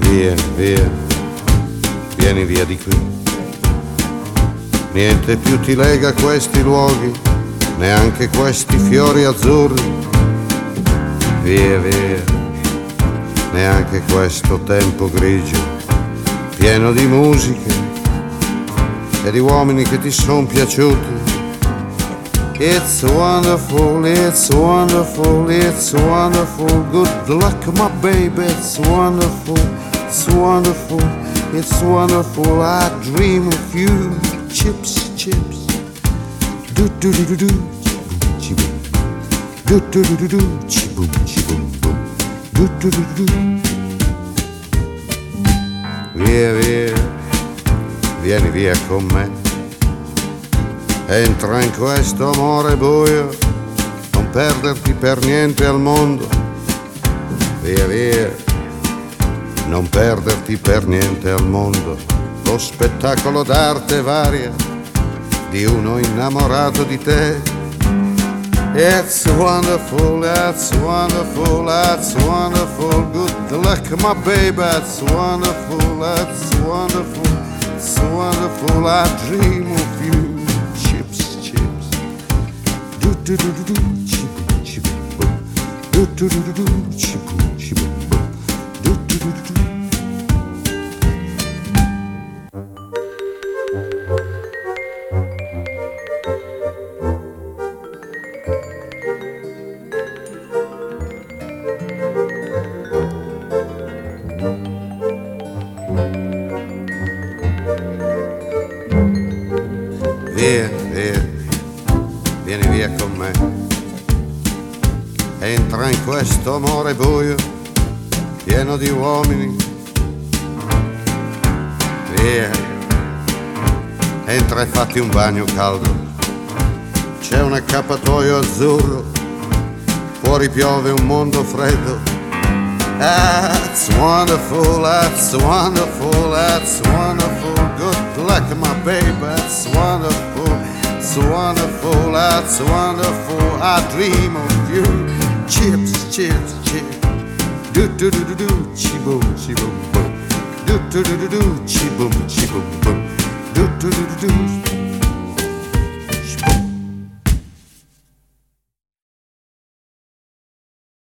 Via, via, vieni via di qui. Niente più ti lega a questi luoghi, neanche questi fiori azzurri. Via, via, neanche questo tempo grigio, pieno di musiche e di uomini che ti son piaciuti. It's wonderful, it's wonderful, it's wonderful. Good luck, my baby, it's wonderful, it's wonderful, it's wonderful. I dream of you. Chips, chips. Do do do do do. Chi-boom. Do do do do do. Chi-boom, chi-boom, boom. Do do do do do. Via, via, vieni via con me. Entra in questo amore buio, non perderti per niente al mondo. Via, via, non perderti per niente al mondo. Lo spettacolo d'arte varia di uno innamorato di te. It's wonderful, it's wonderful, it's wonderful. Good luck, my baby, it's wonderful, it's wonderful, it's wonderful. I dream of you. Do do do do do, chi-boom, chi-boom, boom. Do do do do do, chi-boom, chi-boom, boom. Do do do do do. Via, via, vieni via con me. Entra in questo amore buio, pieno di uomini. Via, entra e fatti un bagno caldo. C'è un accappatoio azzurro, fuori piove un mondo freddo. That's wonderful, that's wonderful, that's wonderful. Good luck, my baby, that's wonderful, it's wonderful, that's wonderful. I dream of you. Chips, chips, chips. Do do do do do, chi-boom, chi-boom, boom. Do do do do do, chi-boom, chi-boom, boom. Do do do do do.